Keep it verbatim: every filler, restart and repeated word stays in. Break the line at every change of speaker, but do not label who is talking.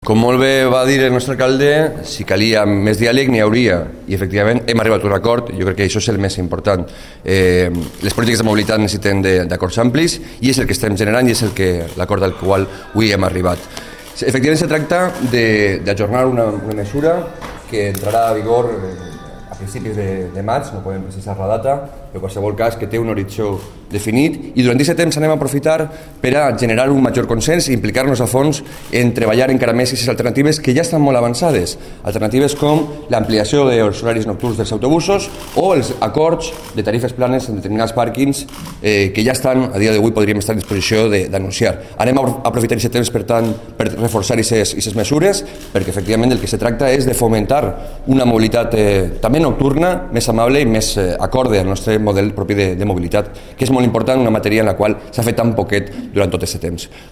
Com molt bé va dir el nostre alcalde, si calia més diàleg n'hi hauria, i efectivament hem arribat a un acord. Jo crec que això és el més important. Eh, les polítiques de mobilitat necessiten d'acords amplis i és el que estem generant i és el que l'acord al qual avui hem arribat. Efectivament, se tracta d'ajornar una, una mesura que entrarà a vigor a principis de, de maig, no podem precisar la data, però en qualsevol cas que té un horitzó definit, i durant aquest temps anem a aprofitar per a generar un major consens i implicar-nos a fons en treballar encara més aquestes alternatives que ja estan molt avançades, alternatives com l'ampliació dels horaris nocturns dels autobusos o els acords de tarifes planes en determinats pàrquings eh, que ja estan, a dia d'avui podríem estar a disposició d'anunciar. Anem a aprofitar aquest temps, per tant, per reforçar aquestes mesures, perquè efectivament el que se tracta és de fomentar una mobilitat eh, també nocturna, més amable i més eh, acorde al nostre model propi de, de mobilitat, que és molt important, una matèria en la qual s'ha fet tan poquet durant tot aquest temps.